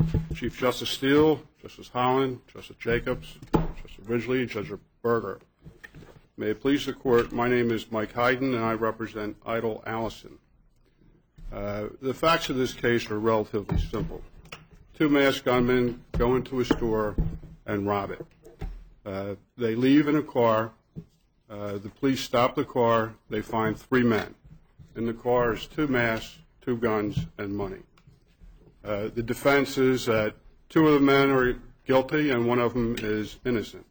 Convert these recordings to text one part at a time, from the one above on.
Chief Justice Steele, Justice Holland, Justice Jacobs, Justice Ridgely, and Judge Berger. May it please the Court, my name is Mike Hayden, and I represent Idle Allison. The facts of this case are relatively simple. Two masked gunmen go into a store and rob it. They leave in a car. The police stop the car. They find three men. In the car is two masks, two guns, and money. The defense is that two of the men are guilty and one of them is innocent.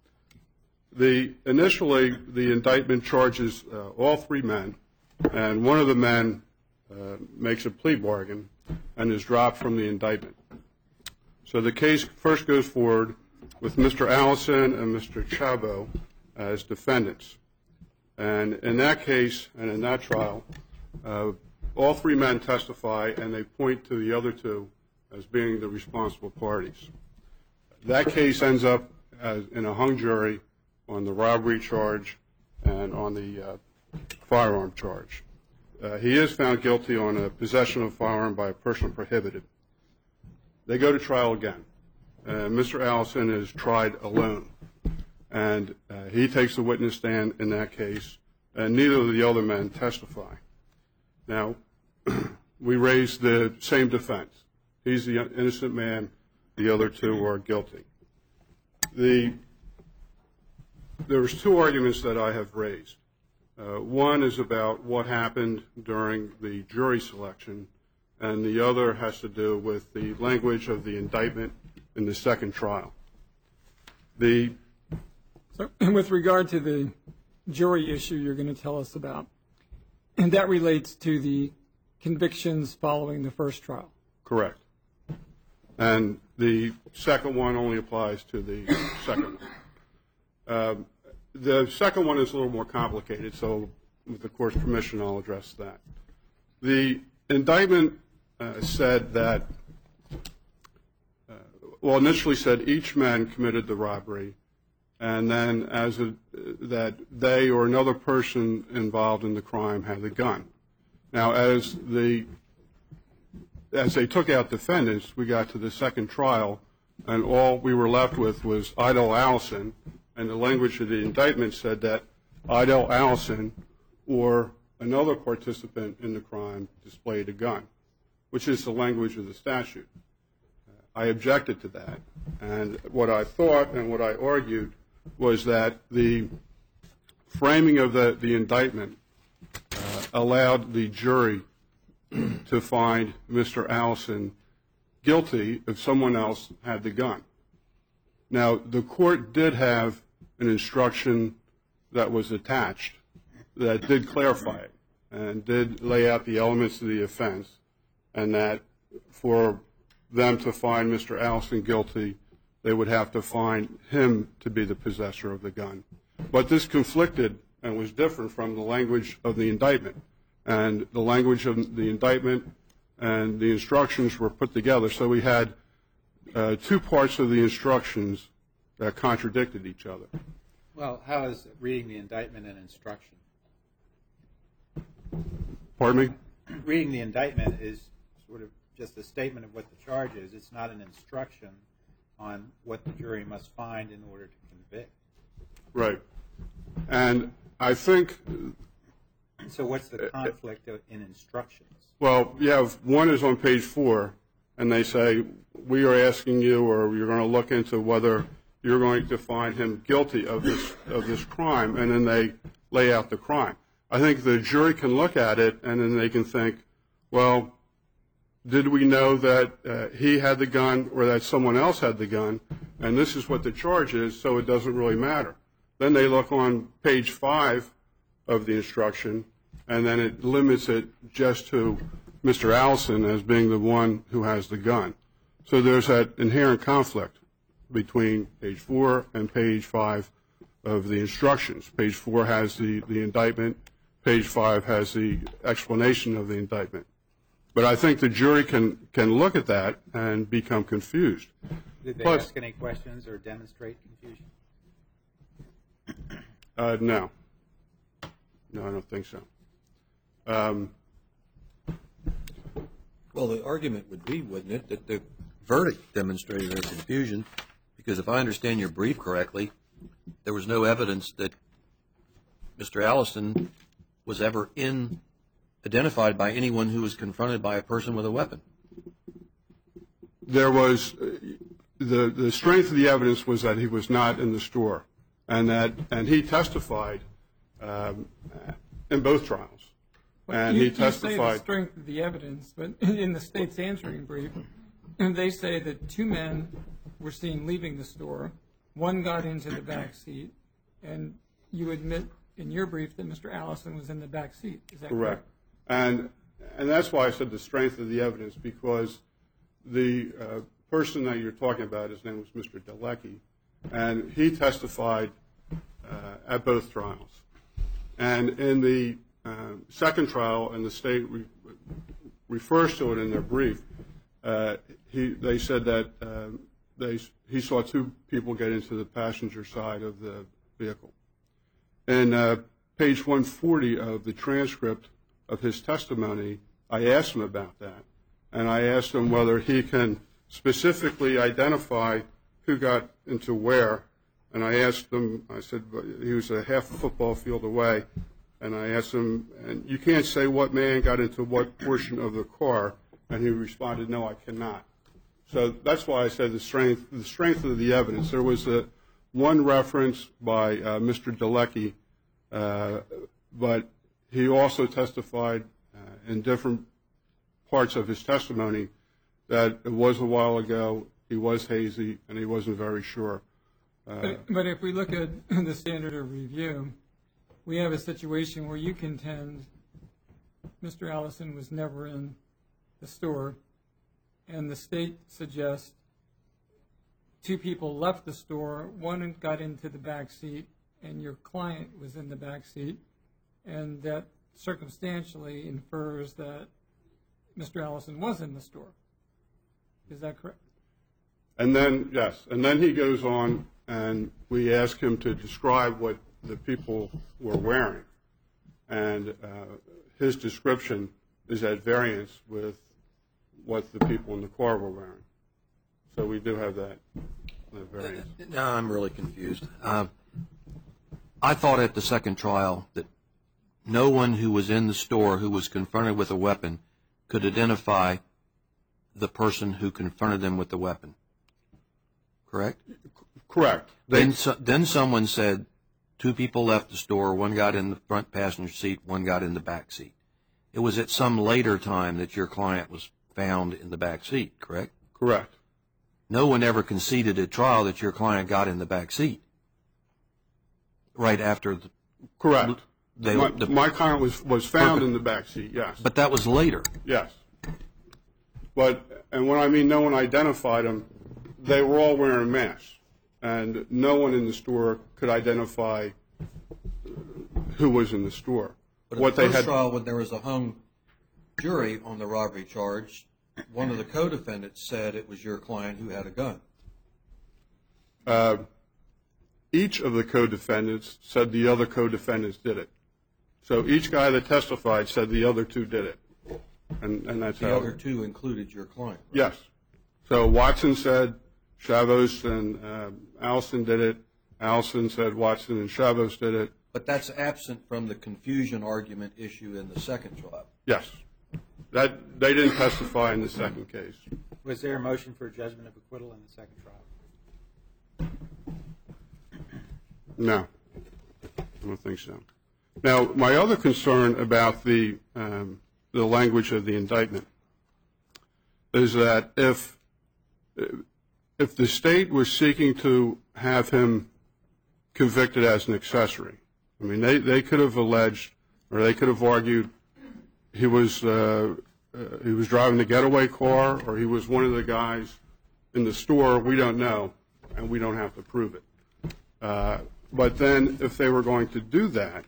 Initially, the indictment charges all three men, and one of the men makes a plea bargain and is dropped from the indictment. So the case first goes forward with Mr. Allison and Mr. Chabot as defendants. And in that case and in that trial, all three men testify and they point to the other two as being the responsible parties. That case ends up in a hung jury on the robbery charge and on the firearm charge. He is found guilty on a possession of a firearm by a person prohibited. They go to trial again. Mr. Allison is tried alone, and he takes the witness stand in that case, and neither of the other men testify. Now, we raise the same defense. He's the innocent man. The other two are guilty. There's two arguments that I have raised. One is about what happened during the jury selection, and the other has to do with the language of the indictment in the second trial. So, with regard to the jury issue you're going to tell us about, and that relates to the convictions following the first trial. Correct. And the second one only applies to the second one. The second one is a little more complicated, so with the Court's permission, I'll address that. The indictment said that, initially said each man committed the robbery, and then that they or another person involved in the crime had the gun. Now, as they took out defendants, we got to the second trial, and all we were left with was Idle Allison, and the language of the indictment said that Idle Allison or another participant in the crime displayed a gun, which is the language of the statute. I objected to that, and what I thought and what I argued was that the framing of the indictment allowed the jury to find Mr. Allison guilty if someone else had the gun. Now, the Court did have an instruction that was attached that did clarify it and did lay out the elements of the offense, and that for them to find Mr. Allison guilty, they would have to find him to be the possessor of the gun. But this conflicted and was different from the language of the indictment. And the language of the indictment and the instructions were put together. So we had two parts of the instructions that contradicted each other. Well, how is reading the indictment an instruction? Pardon me? Reading the indictment is sort of just a statement of what the charge is. It's not an instruction on what the jury must find in order to convict. Right. And I think... So what's the conflict in instructions? Well, you have one is on page 4, and they say, we are asking you, or you're going to look into whether you're going to find him guilty of this crime, and then they lay out the crime. I think the jury can look at it, and then they can think, well, did we know that he had the gun or that someone else had the gun, and this is what the charge is, so it doesn't really matter. Then they look on page 5 of the instruction, and then it limits it just to Mr. Allison as being the one who has the gun. So there's that inherent conflict between page 4 and page 5 of the instructions. Page 4 has the indictment. Page 5 has the explanation of the indictment. But I think the jury can look at that and become confused. Did they ask any questions or demonstrate confusion? No. No, I don't think so. Well, the argument would be, wouldn't it, that the verdict demonstrated their confusion, because if I understand your brief correctly, there was no evidence that Mr. Allison was ever identified by anyone who was confronted by a person with a weapon. There was the strength of the evidence was that he was not in the store, and he testified in both trials. And he testified. You say the strength of the evidence, but in the state's answering brief, they say that two men were seen leaving the store. One got into the back seat, and you admit in your brief that Mr. Allison was in the back seat. Is that correct? And that's why I said the strength of the evidence, because the person that you're talking about, his name was Mr. Delecki, and he testified at both trials. And in the second trial, and the state refers to it in their brief, they said that he saw two people get into the passenger side of the vehicle. And page 140 of the transcript of his testimony, I asked him about that. And I asked him whether he can specifically identify who got into where. And I asked him, I said, he was a half a football field away. And I asked him, and you can't say what man got into what portion of the car. And he responded, no, I cannot. So that's why I said the strength of the evidence. There was one reference by Mr. Delecki, but he also testified in different parts of his testimony that it was a while ago, he was hazy, and he wasn't very sure. But if we look at the standard of review, we have a situation where you contend Mr. Allison was never in the store, and the state suggests two people left the store, one got into the back seat, and your client was in the back seat, and that circumstantially infers that Mr. Allison was in the store. Is that correct? And then, yes, and then he goes on, and we ask him to describe what the people were wearing. And his description is at variance with what the people in the car were wearing. So we do have that variance. Now I'm really confused. I thought at the second trial that no one who was in the store who was confronted with a weapon could identify the person who confronted them with the weapon. Correct? Correct. Then someone said two people left the store, one got in the front passenger seat, one got in the back seat. It was at some later time that your client was found in the back seat, correct? Correct. No one ever conceded at trial that your client got in the back seat right after the... Correct. My client was found in the back seat, yes. But that was later. Yes. And when I mean no one identified them, they were all wearing masks. And no one in the store could identify who was in the store. But at the first trial, when there was a hung jury on the robbery charge, one of the co-defendants said it was your client who had a gun. Each of the co-defendants said the other co-defendants did it. So each guy that testified said the other two did it. And that's the other two included your client. Right? Yes. So Watson said Chavos and Allison did it. Allison said Watson and Chavos did it. But that's absent from the confusion argument issue in the second trial. Yes. They didn't testify in the second case. Was there a motion for judgment of acquittal in the second trial? No. I don't think so. Now, my other concern about the language of the indictment is that if the state was seeking to have him convicted as an accessory, I mean, they could have alleged or they could have argued he was driving the getaway car or he was one of the guys in the store. We don't know, and we don't have to prove it. But then if they were going to do that,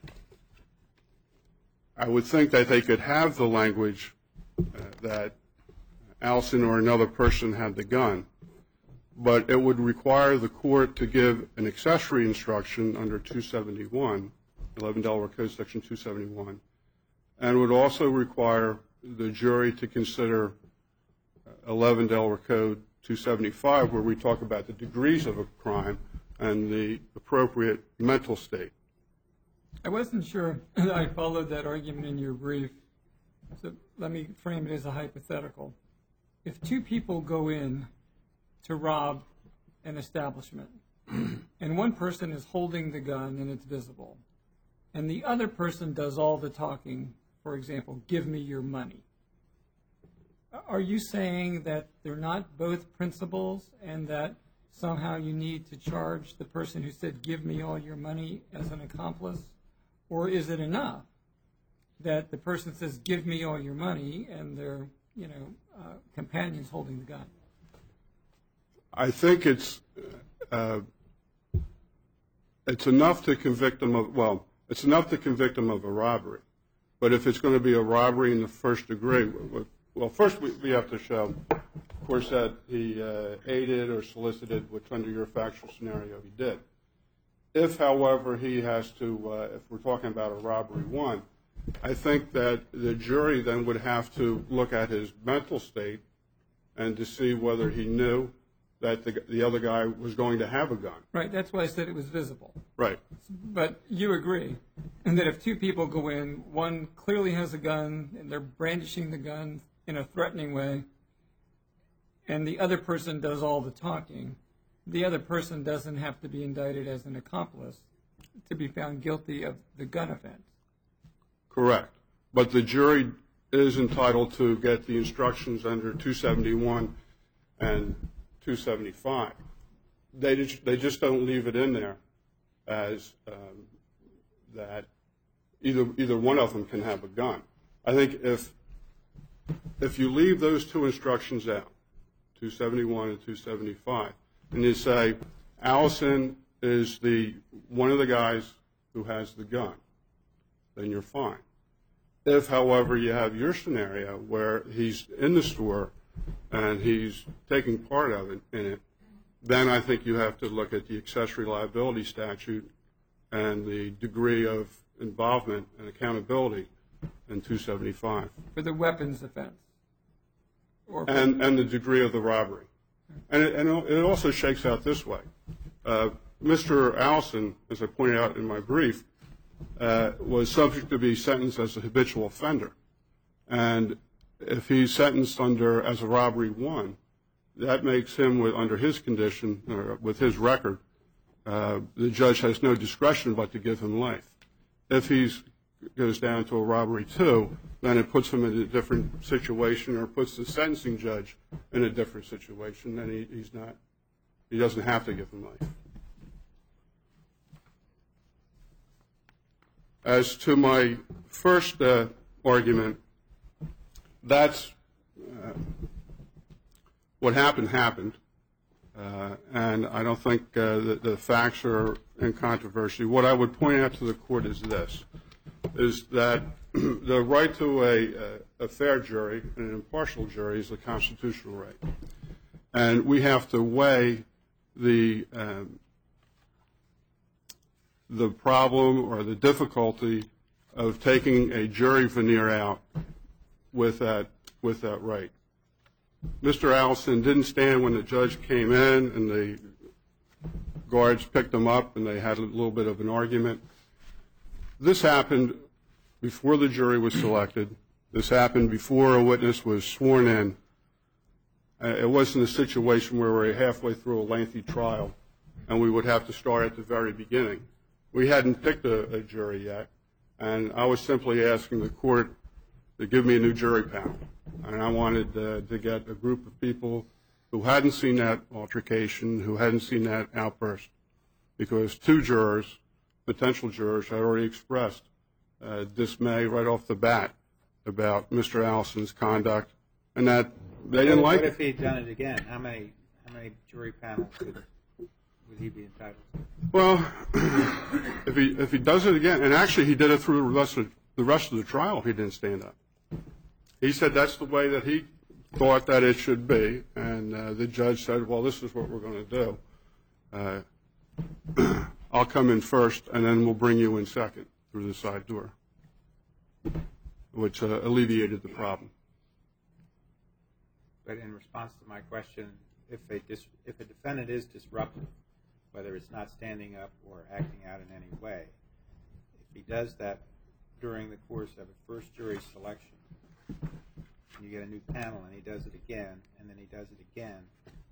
I would think that they could have the language that Allison or another person had the gun, but it would require the court to give an accessory instruction under 271, 11 Delaware Code Section 271, and would also require the jury to consider 11 Delaware Code 275, where we talk about the degrees of a crime and the appropriate mental state. I wasn't sure that I followed that argument in your brief, so let me frame it as a hypothetical. If two people go in to rob an establishment, and one person is holding the gun and it's visible, and the other person does all the talking, for example, give me your money, are you saying that they're not both principals and that somehow you need to charge the person who said give me all your money as an accomplice? Or is it enough that the person says give me all your money and their companion's holding the gun? I think it's enough to convict them of, it's enough to convict them of a robbery. But if it's going to be a robbery in the first degree, well, first we have to show, of course, that he aided or solicited, which under your factual scenario he did. If, however, he has to, if we're talking about a robbery one, I think that the jury then would have to look at his mental state and to see whether he knew that the other guy was going to have a gun. Right, that's why I said it was visible. Right. But you agree, and that if two people go in, one clearly has a gun and they're brandishing the gun in a threatening way, and the other person does all the talking, the other person doesn't have to be indicted as an accomplice to be found guilty of the gun offense. Correct. But the jury is entitled to get the instructions under 271 and 275. They just don't leave it in there as that either one of them can have a gun. I think if you leave those two instructions out, 271 and 275, and you say Allison is one of the guys who has the gun, then you're fine. If, however, you have your scenario where he's in the store and he's taking part of it in it, then I think you have to look at the accessory liability statute and the degree of involvement and accountability in 275. For the weapons offense. And the degree of the robbery. And it also shakes out this way. Mr. Allison, as I pointed out in my brief, was subject to be sentenced as a habitual offender. And if he's sentenced as a robbery one, that makes him, under his condition, or with his record, the judge has no discretion but to give him life. If he goes down to a robbery two, then it puts him in a different situation or puts the sentencing judge in a different situation, and he doesn't have to give him life. As to my first argument, that's what happened, and I don't think the facts are in controversy. What I would point out to the court is this, is that the right to a fair jury and an impartial jury is a constitutional right. And we have to weigh the problem or the difficulty of taking a jury veneer out with that right. Mr. Allison didn't stand when the judge came in and the guards picked him up and they had a little bit of an argument. This happened before the jury was selected. This happened before a witness was sworn in. It wasn't a situation where we're halfway through a lengthy trial and we would have to start at the very beginning. We hadn't picked a jury yet, and I was simply asking the court to give me a new jury panel. And I wanted to get a group of people who hadn't seen that altercation, who hadn't seen that outburst, because two jurors, potential jurors, had already expressed dismay right off the bat about Mr. Allison's conduct, and that they didn't like it. What if he had done it again? How many jury panels would he be entitled to? Well, if he does it again, and actually he did it through the rest of the trial, he didn't stand up. He said that's the way that he thought that it should be, and the judge said, well, this is what we're going to do. I'll come in first, and then we'll bring you in second through the side door, which alleviated the problem. But in response to my question, if a defendant is disruptive, whether it's not standing up or acting out in any way, if he does that during the course of a first jury selection, and you get a new panel and he does it again, and then he does it again,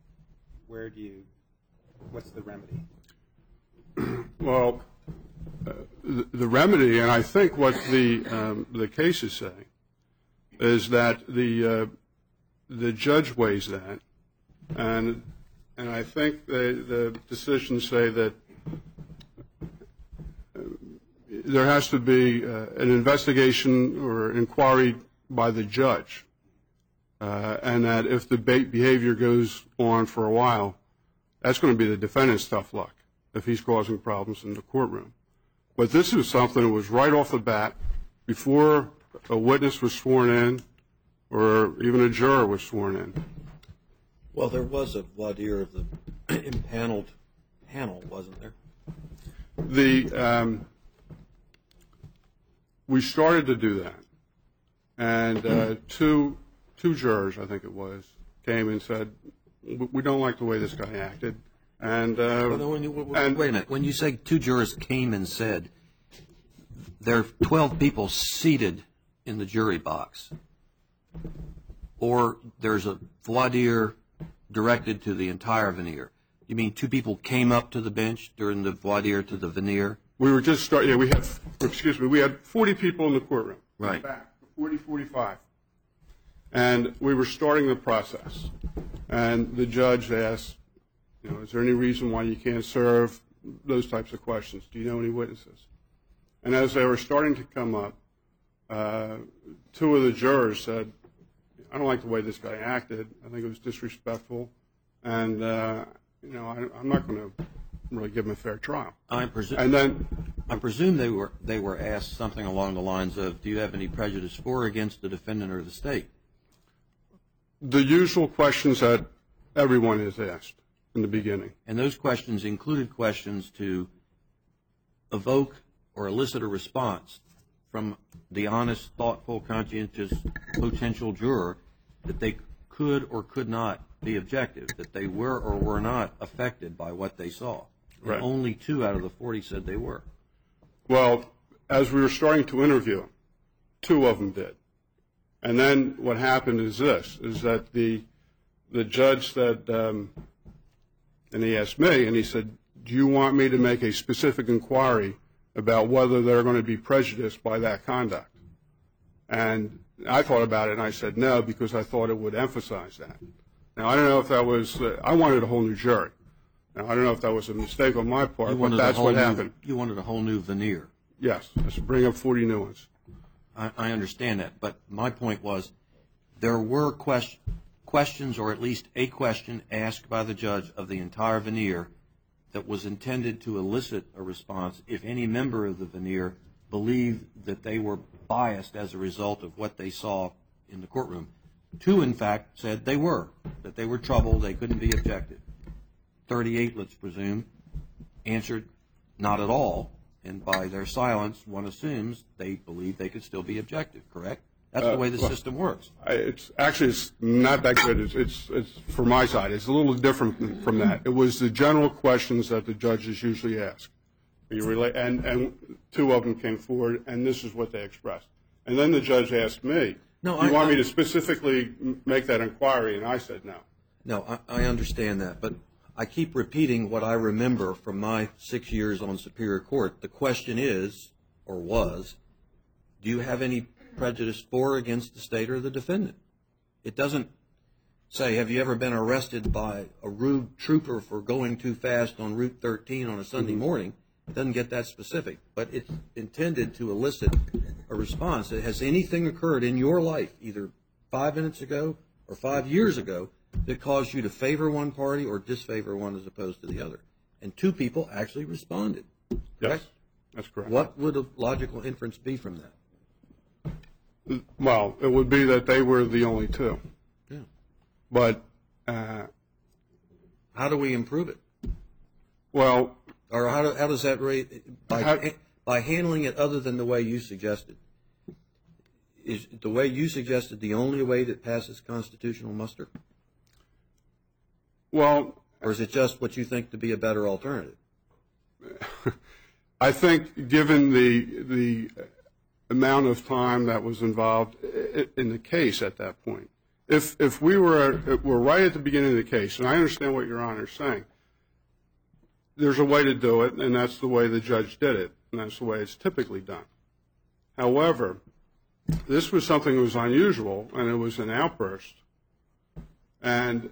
what's the remedy? Well, the remedy, and I think what the cases say, is that the judge weighs that, and I think the decisions say that there has to be an investigation or inquiry by the judge, and that if the behavior goes on for a while, that's going to be the defendant's tough luck if he's causing problems in the courtroom. But this is something that was right off the bat, before a witness was sworn in or even a juror was sworn in. Well, there was a voir dire of the impaneled panel, wasn't there? We started to do that, and two jurors, I think it was, came and said, we don't like the way this guy acted. And wait a minute. When you say two jurors came and said, there are 12 people seated in the jury box, or there's a voir dire directed to the entire veneer. You mean two people came up to the bench during the voir dire to the veneer? We were just starting. Yeah, we had 40 people in the courtroom. Right. In fact, 45. And we were starting the process. And the judge asked, is there any reason why you can't serve? Those types of questions. Do you know any witnesses? And as they were starting to come up, two of the jurors said, I don't like the way this guy acted. I think it was disrespectful. And, I'm not going to really give him a fair trial. I presume they were asked something along the lines of, do you have any prejudice for or against the defendant or the state? The usual questions that everyone is asked in the beginning. And those questions included questions to evoke or elicit a response from the honest, thoughtful, conscientious potential juror that they could or could not be objective, that they were or were not affected by what they saw. Right. And only 2 out of the 40 said they were. Well, as we were starting to interview, 2 of them did. And then what happened is that the judge said, and he asked me, and he said, do you want me to make a specific inquiry about whether they're going to be prejudiced by that conduct? And I thought about it, and I said no, because I thought it would emphasize that. Now, I don't know if that was, I wanted a whole new jury. Now, I don't know if that was a mistake on my part, but that's what happened. You wanted a whole new veneer. Yes, let's bring up 40 new ones. I understand that, but my point was there were questions, or at least a question asked by the judge of the entire veneer that was intended to elicit a response if any member of the veneer believed that they were biased as a result of what they saw in the courtroom. 2, in fact, said they were, that they were troubled, they couldn't be objective. 38, let's presume, answered not at all, and by their silence, one assumes they believe they could still be objective, correct? That's the way the system works. It's not that good. It's for my side. It's a little different from that. It was the general questions that the judges usually ask. And 2 of them came forward, and this is what they expressed. And then the judge asked me, do you want me to specifically make that inquiry? And I said no. No, I understand that, but I keep repeating what I remember from my 6 years on Superior Court. The question is, or was, do you have any prejudice for or against the state or the defendant? It doesn't say, have you ever been arrested by a rude trooper for going too fast on Route 13 on a Sunday morning? It doesn't get that specific, but it's intended to elicit a response. Has anything occurred in your life, either 5 minutes ago or 5 years ago, that caused you to favor one party or disfavor one as opposed to the other? And 2 people actually responded. Yes, that's correct. What would a logical inference be from that? Well, it would be that they were the only 2. Yeah. But how do we improve it? Well, or how does that rate by handling it other than the way you suggested? Is the way you suggested the only way that passes constitutional muster? Well, Or is it just what you think to be a better alternative? I think given the amount of time that was involved in the case at that point, if we were right at the beginning of the case, and I understand what Your Honor is saying, there's a way to do it, and that's the way the judge did it, and that's the way it's typically done. However, this was something that was unusual, and it was an outburst. And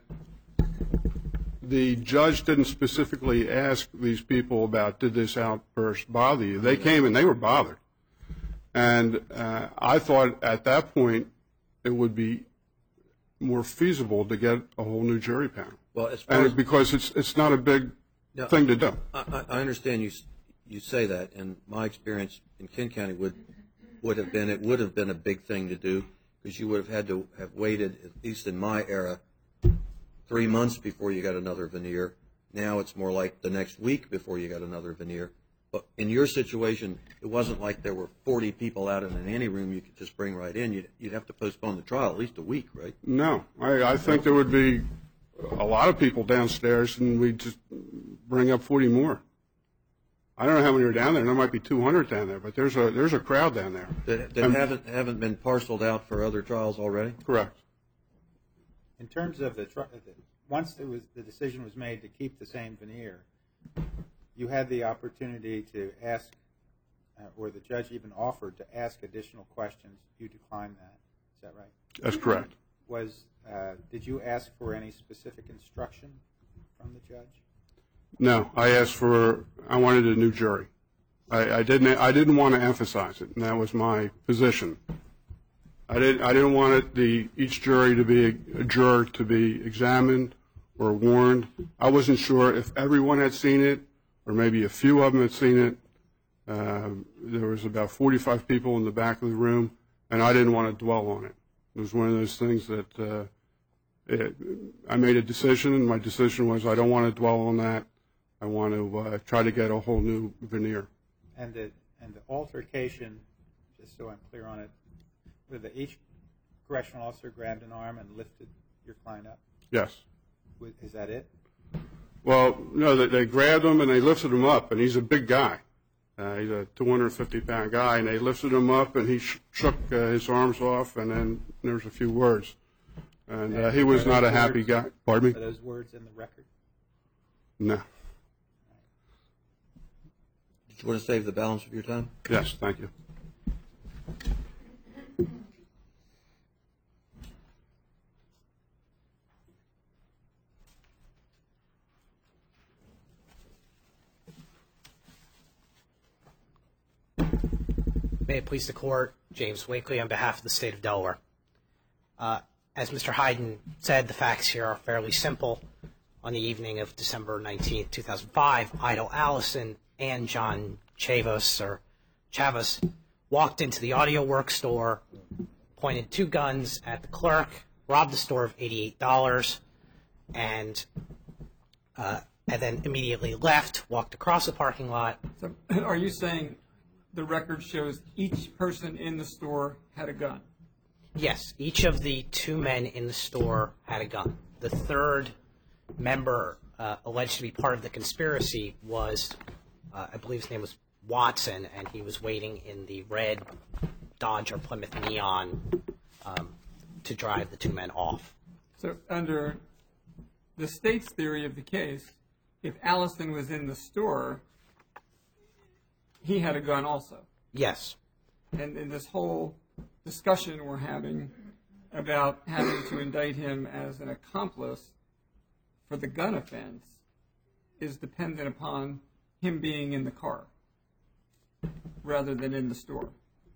the judge didn't specifically ask these people about, did this outburst bother you? They came and they were bothered. And I thought at that point it would be more feasible to get a whole new jury panel. Well, as far as because it's not a big thing to do. I understand you say that, and my experience in Kent County would have been a big thing to do, because you would have had to have waited, at least in my era, 3 months before you got another veneer. Now it's more like the next week before you got another veneer. But in your situation, it wasn't like there were 40 people out in an anteroom you could just bring right in. You'd have to postpone the trial at least a week, right? No. I think there would be a lot of people downstairs, and we'd just bring up 40 more. I don't know how many are down there. There might be 200 down there, but there's a crowd down there. That haven't been parceled out for other trials already? Correct. In terms of once the decision was made to keep the same veneer, you had the opportunity to ask, or the judge even offered to ask additional questions. You declined that. Is that right? That's correct. Did you ask for any specific instruction from the judge? No, I wanted a new jury. I didn't want to emphasize it, and that was my position. I didn't want each jury to be a juror to be examined or warned. I wasn't sure if everyone had seen it or maybe a few of them had seen it. There was about 45 people in the back of the room, and I didn't want to dwell on it. It was one of those things that I made a decision, and my decision was I don't want to dwell on that. I want to try to get a whole new veneer. And the altercation, just so I'm clear on it, whether each correctional officer grabbed an arm and lifted your client up? Yes. Is that it? Well, no, they grabbed him and they lifted him up, and he's a big guy. He's a 250-pound guy, and they lifted him up, and he shook his arms off, and then there was a few words. And he was not a happy guy. Pardon me? Are those words in the record? No. Did you want to save the balance of your time? Yes, thank you. May it please the Court, James Winkley on behalf of the State of Delaware. As Mr. Hayden said, the facts here are fairly simple. On the evening of December 19, 2005, Idle Allison and John Chavez walked into the Audio Works store, pointed two guns at the clerk, robbed the store of $88, and then immediately left, walked across the parking lot. So are you saying the record shows each person in the store had a gun? Yes, each of the two men in the store had a gun. The third member alleged to be part of the conspiracy was, I believe his name was Watson, and he was waiting in the red Dodge or Plymouth Neon to drive the two men off. So under the state's theory of the case, if Allison was in the store, he had a gun also. Yes. And in this whole discussion we're having about having to indict him as an accomplice for the gun offense is dependent upon him being in the car rather than in the store.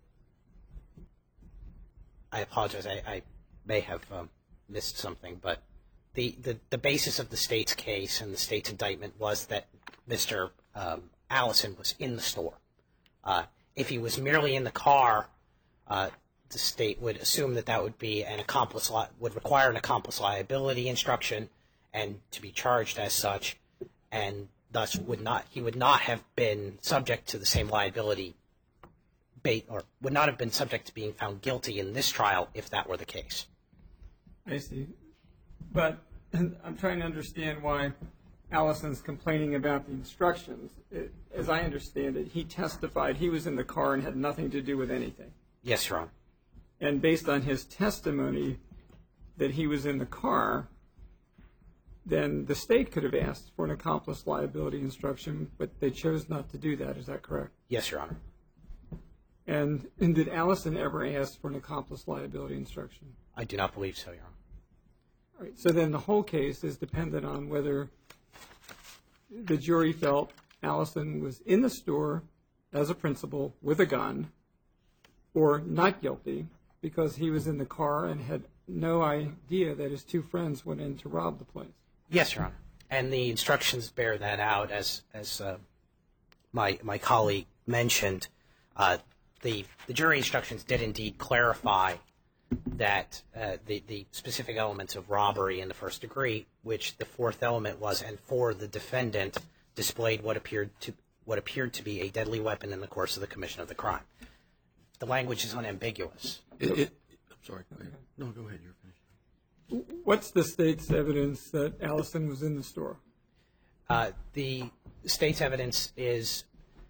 I apologize. I may have missed something, but the basis of the state's case and the state's indictment was that Mr. Allison was in the store. If he was merely in the car, the state would assume that would be would require an accomplice liability instruction and to be charged as such, and thus he would not have been subject to the same liability or would not have been subject to being found guilty in this trial if that were the case. I see. But And I'm trying to understand why Allison's complaining about the instructions. As I understand it, he testified he was in the car and had nothing to do with anything. Yes, Your Honor. And based on his testimony that he was in the car, then the state could have asked for an accomplice liability instruction, but they chose not to do that. Is that correct? Yes, Your Honor. And did Allison ever ask for an accomplice liability instruction? I do not believe so, Your Honor. All right, so then the whole case is dependent on whether the jury felt Allison was in the store as a principal with a gun or not guilty because he was in the car and had no idea that his two friends went in to rob the place. Yes, Your Honor. And the instructions bear that out, as my colleague mentioned. The jury instructions did indeed clarify that the specific elements of robbery in the first degree, which the fourth element was, and for the defendant displayed what appeared to be a deadly weapon in the course of the commission of the crime. The language is unambiguous. I'm sorry. Go ahead. No, go ahead. You're finished. What's the state's evidence that Allison was in the store? The state's evidence is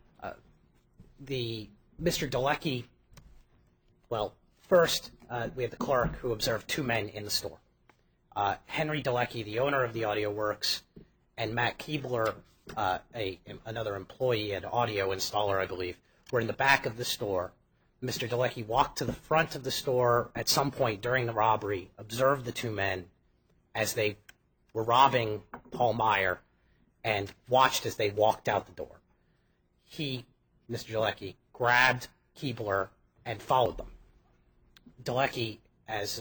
Mr. Dalecki. Well, first we have the clerk who observed two men in the store. Henry Dalecki, the owner of the Audio Works, and Matt Keebler, another employee and audio installer, I believe, were in the back of the store. Mr. Dalecki walked to the front of the store at some point during the robbery, observed the two men as they were robbing Paul Meyer, and watched as they walked out the door. He, Mr. Dalecki, grabbed Keebler and followed them. Dalecki, as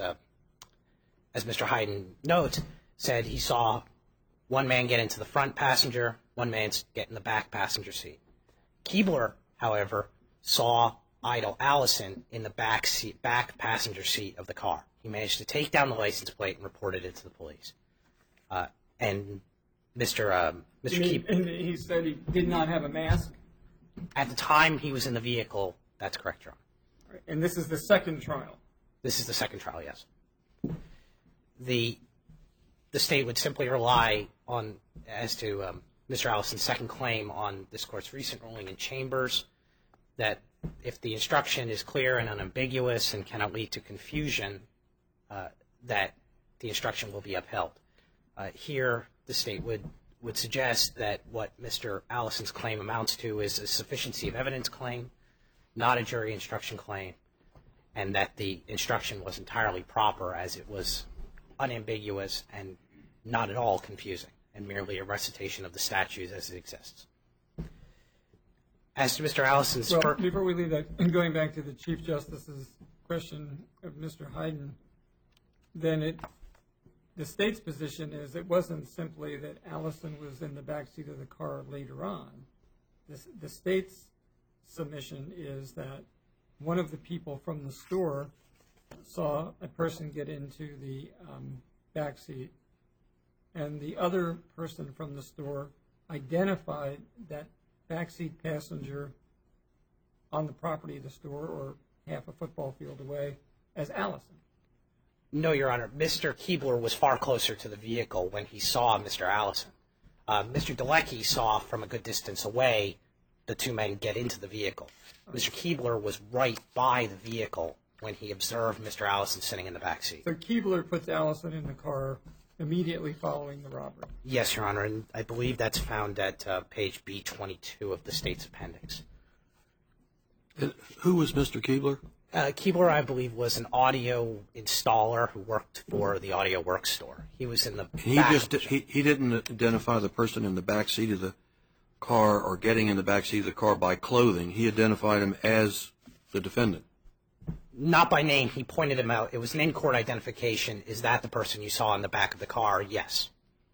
Mr. Hayden notes, said he saw one man get into the front passenger, one man get in the back passenger seat. Keebler, however, saw idle Allison in the back passenger seat of the car. He managed to take down the license plate and reported it to the police. And Mr. Keebler... And he said he did not have a mask? At the time he was in the vehicle, that's correct, Your Honor. Right. And this is the second trial? This is the second trial, yes. The state would simply rely on, as to Mr. Allison's second claim on this court's recent ruling in Chambers, that if the instruction is clear and unambiguous and cannot lead to confusion, that the instruction will be upheld. Here, the state would suggest that what Mr. Allison's claim amounts to is a sufficiency of evidence claim, not a jury instruction claim, and that the instruction was entirely proper as it was unambiguous and not at all confusing, and merely a recitation of the statutes as it exists. As to Mr. Allison's... Well, before we leave that, and going back to the Chief Justice's question of Mr. Hayden, then the state's position is it wasn't simply that Allison was in the backseat of the car later on. The state's submission is that one of the people from the store saw a person get into the backseat, and the other person from the store identified that backseat passenger on the property of the store or half a football field away as Allison. No, Your Honor. Mr. Keebler was far closer to the vehicle when he saw Mr. Allison. Mr. Dalecki saw from a good distance away the two men get into the vehicle. Mr. Keebler was right by the vehicle when he observed Mr. Allison sitting in the backseat. So Keebler puts Allison in the car immediately following the robbery. Yes, Your Honor, and I believe that's found at page B22 of the state's appendix. Who was Mr. Keebler? Keebler, I believe, was an audio installer who worked for the Audio Works store. He was in the back. He didn't identify the person in the back seat of the car or getting in the back seat of the car by clothing. He identified him as the defendant. Not by name. He pointed him out. It was an in-court identification. Is that the person you saw in the back of the car? Yes.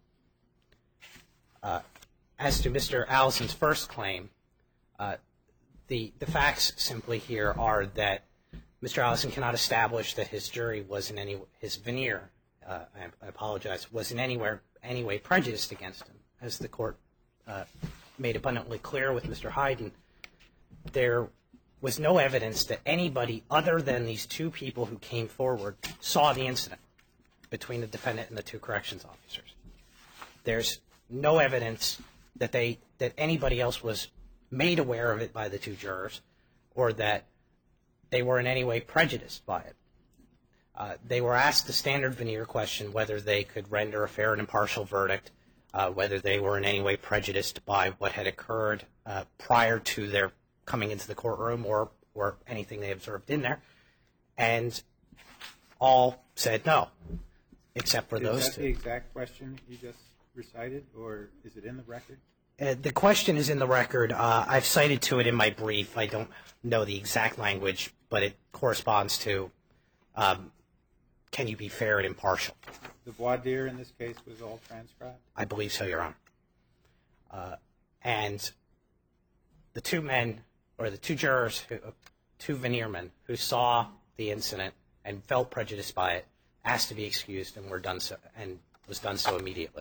As to Mr. Allison's first claim, the facts simply here are that Mr. Allison cannot establish that his jury was in any his veneer. I apologize. Was in any way prejudiced against him, as the court made abundantly clear with Mr. Hayden. There was no evidence that anybody other than these two people who came forward saw the incident between the defendant and the two corrections officers. There's no evidence that anybody else was made aware of it by the two jurors, or that they were in any way prejudiced by it. They were asked the standard veneer question whether they could render a fair and impartial verdict, whether they were in any way prejudiced by what had occurred prior to their coming into the courtroom or anything they observed in there, and all said no, except for those two. Is that the exact question you just recited, or is it in the record? The question is in the record. I've cited to it in my brief. I don't know the exact language, but it corresponds to, can you be fair and impartial? The voir dire in this case was all transcribed? I believe so, Your Honor. And the two men, or the two jurors, two veneermen, who saw the incident and felt prejudiced by it, asked to be excused and was done so immediately.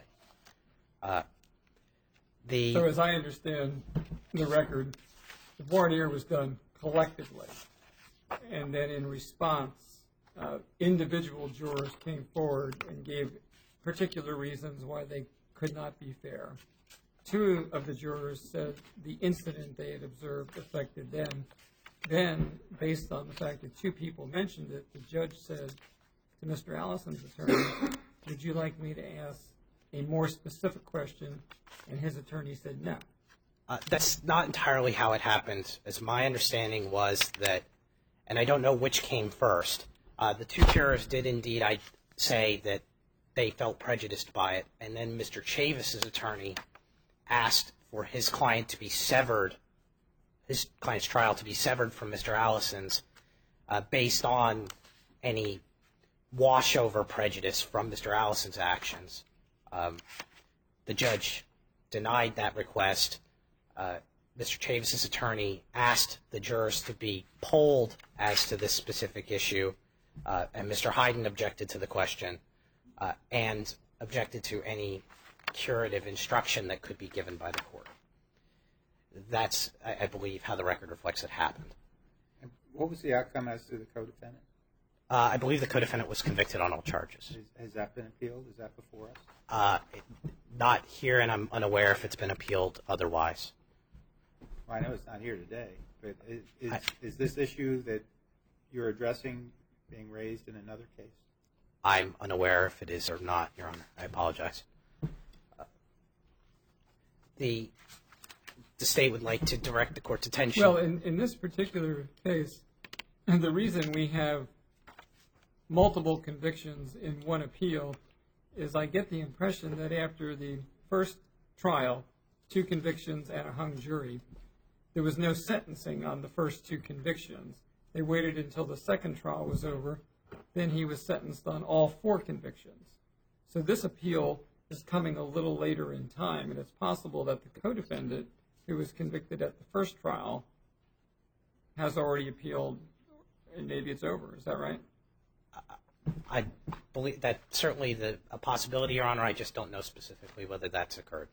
So as I understand the record, the voir dire was done collectively, and then in response, individual jurors came forward and gave particular reasons why they could not be fair. Two of the jurors said the incident they had observed affected them. Then, based on the fact that two people mentioned it, the judge said to Mr. Allison's attorney, would you like me to ask a more specific question? And his attorney said no. That's not entirely how it happened. As my understanding was that, and I don't know which came first, the two jurors did indeed say that they felt prejudiced by it, and then Mr. Chavis's attorney asked for his client to be severed, his client's trial to be severed from Mr. Allison's based on any washover prejudice from Mr. Allison's actions. The judge denied that request. Mr. Chavis's attorney asked the jurors to be polled as to this specific issue, and Mr. Hayden objected to the question and objected to any curative instruction that could be given by the court. That's, I believe, how the record reflects it happened. And what was the outcome as to the co-defendant? I believe the co-defendant was convicted on all charges. Has that been appealed? Is that before us? Not here, and I'm unaware if it's been appealed otherwise. Well, I know it's not here today, but is this issue that you're addressing being raised in another case? I'm unaware if it is or not, Your Honor. I apologize. The state would like to direct the court's attention. Well, in this particular case, the reason we have multiple convictions in one appeal is I get the impression that after the first trial, 2 convictions and a hung jury, there was no sentencing on the first 2 convictions. They waited until the second trial was over. Then he was sentenced on all 4 convictions. So this appeal is coming a little later in time, and it's possible that the co-defendant who was convicted at the first trial has already appealed, and maybe it's over. Is that right? I believe that's certainly a possibility, Your Honor. I just don't know specifically whether that's occurred.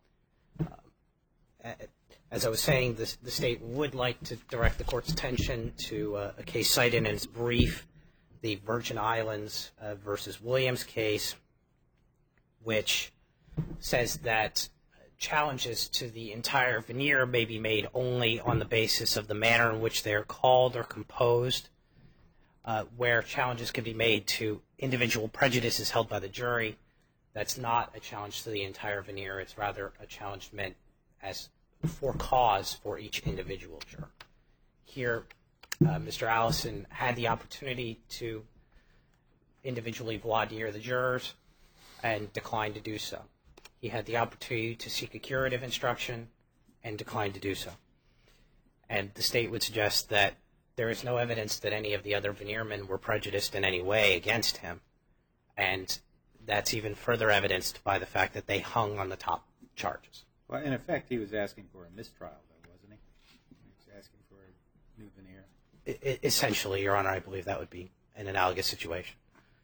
As I was saying, the state would like to direct the court's attention to a case cited in its brief, the Virgin Islands versus Williams case, which says that challenges to the entire veneer may be made only on the basis of the manner in which they are called or composed, where challenges can be made to individual prejudices held by the jury. That's not a challenge to the entire veneer. It's rather a challenge meant as for cause for each individual juror. Here, Mr. Allison had the opportunity to individually voir dire the jurors and declined to do so. He had the opportunity to seek a curative instruction and declined to do so. And the state would suggest that there is no evidence that any of the other veneermen were prejudiced in any way against him, and that's even further evidenced by the fact that they hung on the top charges. Well, in effect, he was asking for a mistrial, though, wasn't he? He was asking for a new veneer. Essentially, Your Honor, I believe that would be an analogous situation.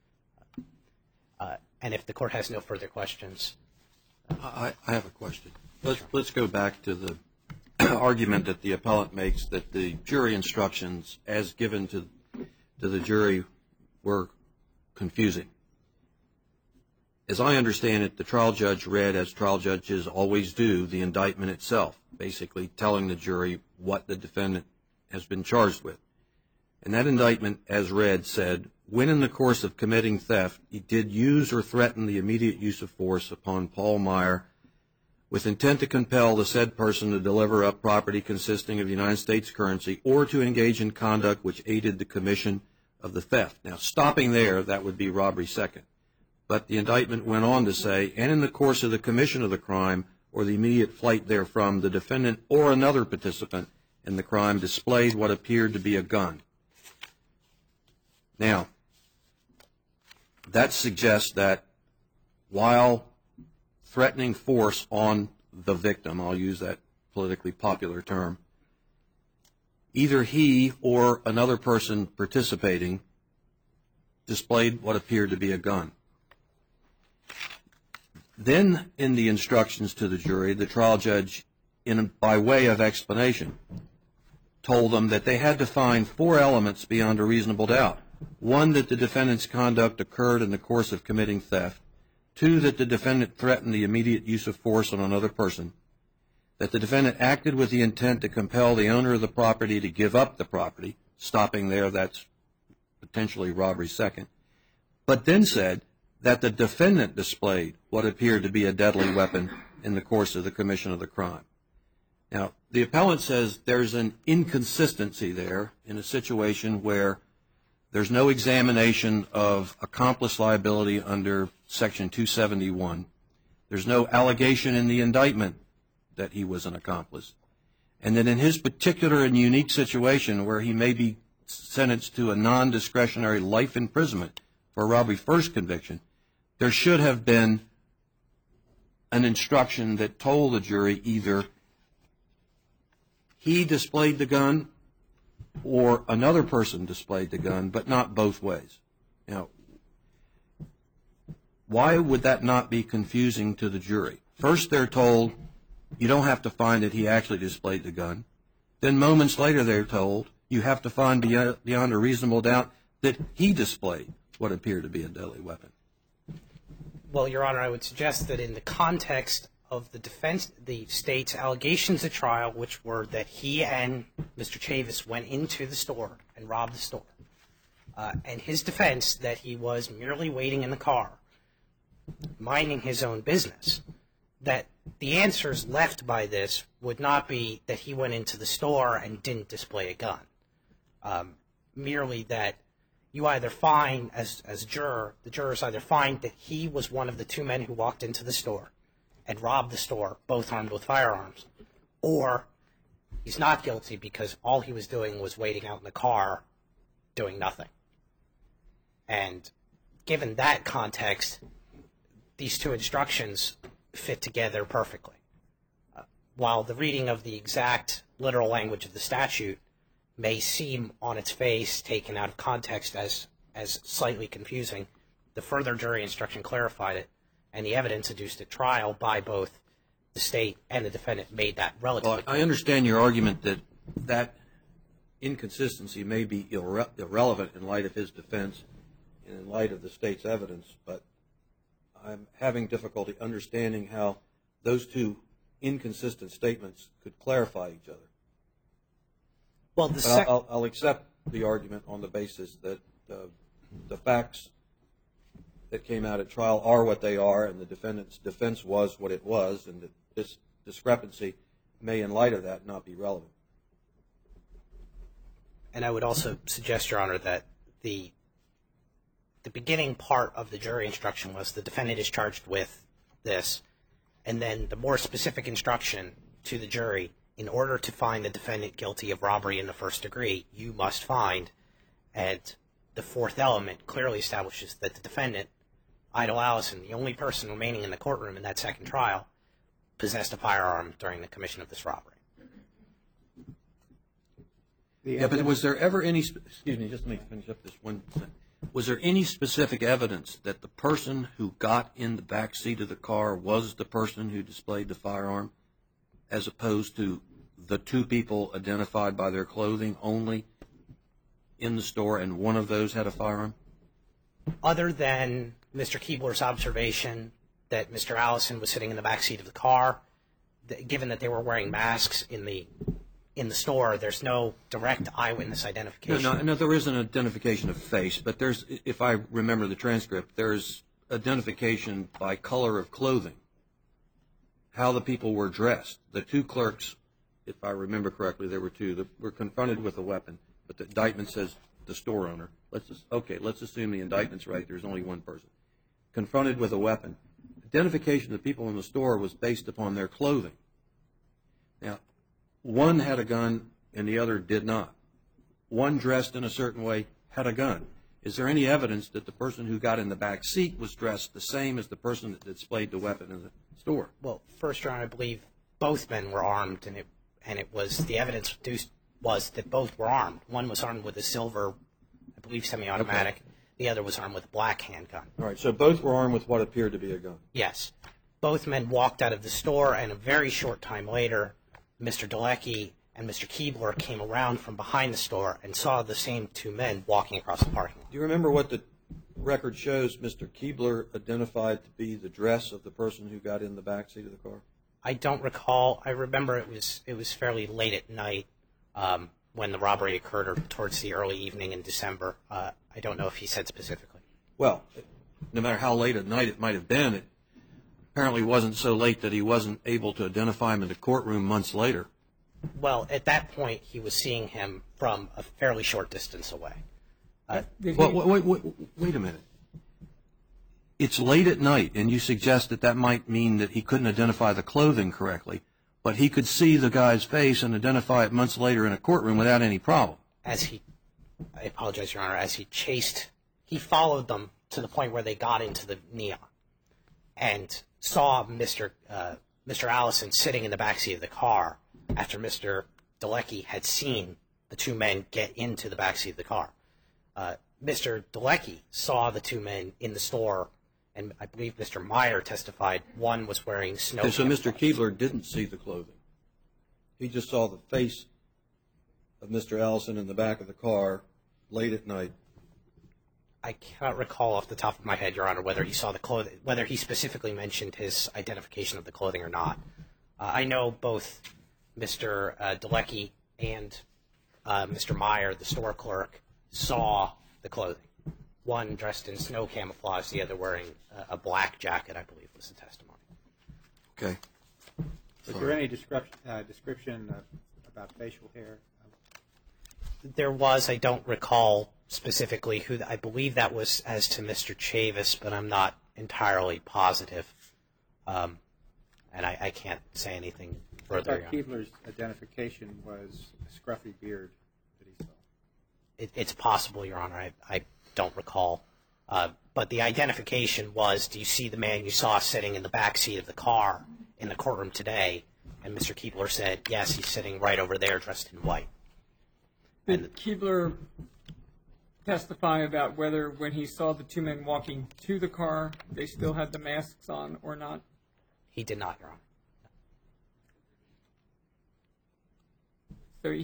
And if the court has no further questions. I have a question. Let's go back to the argument that the appellant makes that the jury instructions as given to the jury were confusing. As I understand it, the trial judge read, as trial judges always do, the indictment itself, basically telling the jury what the defendant has been charged with. And that indictment, as read, said, when in the course of committing theft, he did use or threaten the immediate use of force upon Paul Meyer with intent to compel the said person to deliver up property consisting of United States currency or to engage in conduct which aided the commission of the theft. Now, stopping there, that would be robbery second. But the indictment went on to say, and in the course of the commission of the crime or the immediate flight therefrom, the defendant or another participant in the crime displayed what appeared to be a gun. Now, that suggests that while threatening force on the victim, I'll use that politically popular term, either he or another person participating displayed what appeared to be a gun. Then, in the instructions to the jury, the trial judge, by way of explanation, told them that they had to find 4 elements beyond a reasonable doubt. 1, that the defendant's conduct occurred in the course of committing theft. 2, that the defendant threatened the immediate use of force on another person. That the defendant acted with the intent to compel the owner of the property to give up the property. Stopping there, that's potentially robbery second. But then said that the defendant displayed what appeared to be a deadly weapon in the course of the commission of the crime. Now, the appellant says there's an inconsistency there in a situation where there's no examination of accomplice liability under Section 271. There's no allegation in the indictment that he was an accomplice. And that in his particular and unique situation where he may be sentenced to a non-discretionary life imprisonment for a robbery first conviction, there should have been an instruction that told the jury either he displayed the gun or another person displayed the gun, but not both ways. Now, why would that not be confusing to the jury? First, they're told you don't have to find that he actually displayed the gun. Then moments later, they're told you have to find beyond a reasonable doubt that he displayed what appeared to be a deadly weapon. Well, Your Honor, I would suggest that in the context of the defense, the state's allegations at trial, which were that he and Mr. Chavis went into the store and robbed the store, and his defense that he was merely waiting in the car, minding his own business, that the answers left by this would not be that he went into the store and didn't display a gun. Merely that you either find, as a juror, the jurors either find that he was one of the 2 men who walked into the store and robbed the store, both armed with firearms, or he's not guilty because all he was doing was waiting out in the car doing nothing. And given that context, these 2 instructions fit together perfectly. While the reading of the exact literal language of the statute may seem on its face, taken out of context as slightly confusing, the further jury instruction clarified it, and the evidence adduced at trial by both the state and the defendant made that relatively clear. I understand your argument that that inconsistency may be irrelevant in light of his defense and in light of the state's evidence, but I'm having difficulty understanding how those 2 inconsistent statements could clarify each other. Well, I'll accept the argument on the basis that the facts that came out at trial are what they are, and the defendant's defense was what it was, and that this discrepancy may, in light of that, not be relevant. And I would also suggest, Your Honor, that the beginning part of the jury instruction was the defendant is charged with this, and then the more specific instruction to the jury, in order to find the defendant guilty of robbery in the first degree, you must find, and the 4th element clearly establishes that the defendant, Idle Allison, the only person remaining in the courtroom in that second trial, possessed a firearm during the commission of this robbery. Yeah, but was there ever any, excuse me, just let me finish up this one sentence. Was there any specific evidence that the person who got in the back seat of the car was the person who displayed the firearm, as opposed to the 2 people identified by their clothing only in the store, and one of those had a firearm? Other than Mr. Keebler's observation that Mr. Allison was sitting in the back seat of the car, given that they were wearing masks in the store, there's no direct eyewitness identification. No, there is an identification of face, but there's, if I remember the transcript, there's identification by color of clothing, how the people were dressed. The two clerks, if I remember correctly, there were two, that were confronted with a weapon, but the indictment says the store owner. Let's assume the indictment's right. There's only one person. Confronted with a weapon. Identification of the people in the store was based upon their clothing. Now, one had a gun and the other did not. One dressed in a certain way had a gun. Is there any evidence that the person who got in the back seat was dressed the same as the person that displayed the weapon in the store? Well, first, Your Honor, I believe both men were armed, and it was the evidence produced was that both were armed. One was armed with a silver, I believe, semi-automatic. Okay. The other was armed with a black handgun. All right, so both were armed with what appeared to be a gun. Yes. Both men walked out of the store, and a very short time later, Mr. Delecky and Mr. Keebler came around from behind the store and saw the same two men walking across the parking lot. Do you remember what the record shows Mr. Keebler identified to be the dress of the person who got in the back seat of the car? I don't recall. I remember it was fairly late at night when the robbery occurred, or towards the early evening in December. I don't know if he said specifically. Well, no matter how late at night it might have been, it apparently wasn't so late that he wasn't able to identify him in the courtroom months later. Well, at that point, he was seeing him from a fairly short distance away. Wait a minute. It's late at night, and you suggest that might mean that he couldn't identify the clothing correctly, but he could see the guy's face and identify it months later in a courtroom without any problem. I apologize, Your Honor, he followed them to the point where they got into the Neon and saw Mr. Allison sitting in the backseat of the car after Mr. Delecky had seen the two men get into the backseat of the car. Mr. Delecky saw the two men in the store, and I believe Mr. Meyer testified one was wearing snow camouflage. So Mr. Keebler didn't see the clothing. He just saw the face of Mr. Allison in the back of the car late at night. I cannot recall off the top of my head, Your Honor, whether he saw the clothing, whether he specifically mentioned his identification of the clothing or not. I know both Mr. Delecky and Mr. Meyer, the store clerk, saw the clothing. One dressed in snow camouflage, the other wearing a black jacket, I believe was the testimony. Okay. Was there any description about facial hair? There was. I don't recall specifically who. I believe that was as to Mr. Chavis, but I'm not entirely positive. And I can't say anything further. I thought Keebler's identification was a scruffy beard that he saw. It's possible, Your Honor. I don't recall. But the identification was, do you see the man you saw sitting in the back seat of the car in the courtroom today? And Mr. Keebler said, yes, he's sitting right over there dressed in white. Did Keebler testify about whether when he saw the two men walking to the car, they still had the masks on or not? He did not, Your Honor. So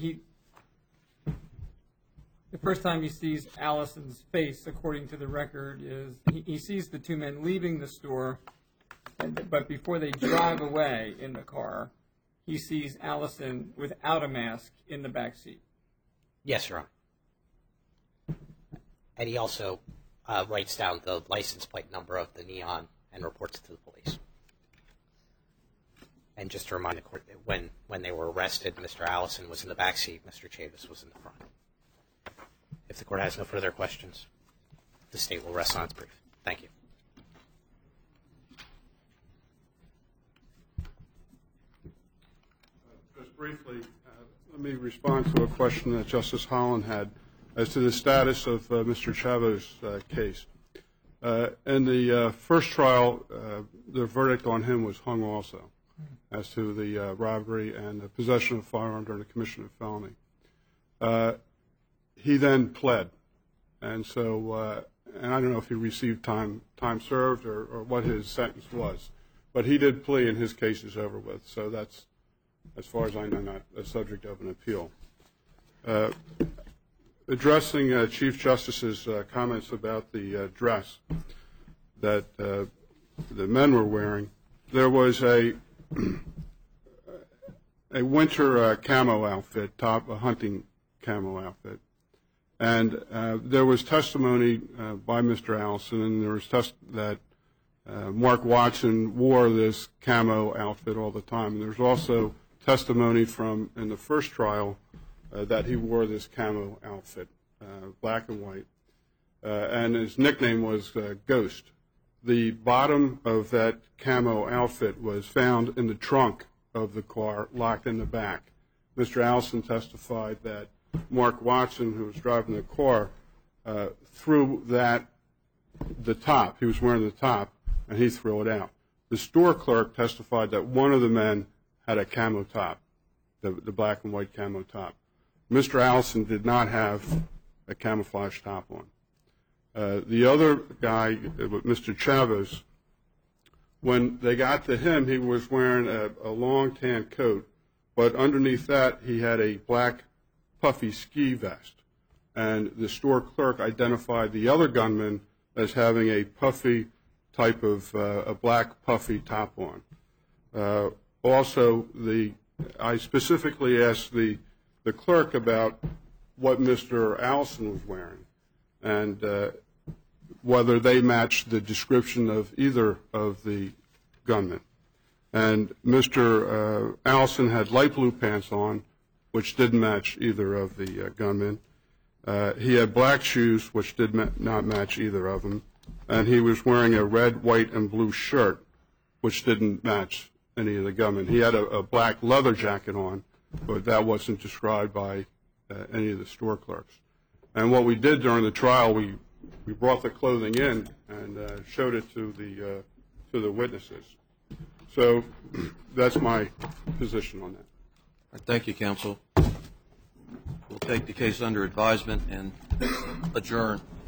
the first time he sees Allison's face, according to the record, is he sees the two men leaving the store, but before they drive away in the car, he sees Allison without a mask in the back seat. Yes, Your Honor. And he also writes down the license plate number of the Neon and reports it to the police. And just to remind the court that when they were arrested, Mr. Allison was in the back seat, Mr. Chavis was in the front. If the court has no further questions, the state will rest on its brief. Thank you. Just briefly, let me respond to a question that Justice Holland had as to the status of Mr. Chavez's case. In the first trial, the verdict on him was hung also as to the robbery and the possession of a firearm during the commission of felony. He then pled, and so and I don't know if he received time served or what his sentence was, but he did plea and his case is over with. So that's, as far as I know, not a subject of an appeal. Addressing Chief Justice's comments about the dress, that the men were wearing, there was a winter camo outfit, a hunting camo outfit. And there was testimony by Mr. Allison, and there was that Mark Watson wore this camo outfit all the time. And there's also testimony from, in the first trial, that he wore this camo outfit, black and white. And his nickname was Ghost. The bottom of that camo outfit was found in the trunk of the car, locked in the back. Mr. Allison testified that Mark Watson, who was driving the car, threw the top. He was wearing the top, and he threw it out. The store clerk testified that one of the men had a camo top, the black and white camo top. Mr. Allison did not have a camouflage top on. The other guy, Mr. Chavez, when they got to him, he was wearing a long tan coat, but underneath that he had a black puffy ski vest. And the store clerk identified the other gunman as having a puffy type of a black puffy top on. Also, I specifically asked the clerk about what Mr. Allison was wearing and whether they matched the description of either of the gunmen. And Mr. Allison had light blue pants on, which didn't match either of the gunmen. He had black shoes, which did not match either of them. And he was wearing a red, white, and blue shirt, which didn't match any of the gunmen. He had a black leather jacket on, but that wasn't described by any of the store clerks. And what we did during the trial, we brought the clothing in and showed it to the witnesses. So that's my position on that. Thank you, counsel. We'll take the case under advisement and adjourn.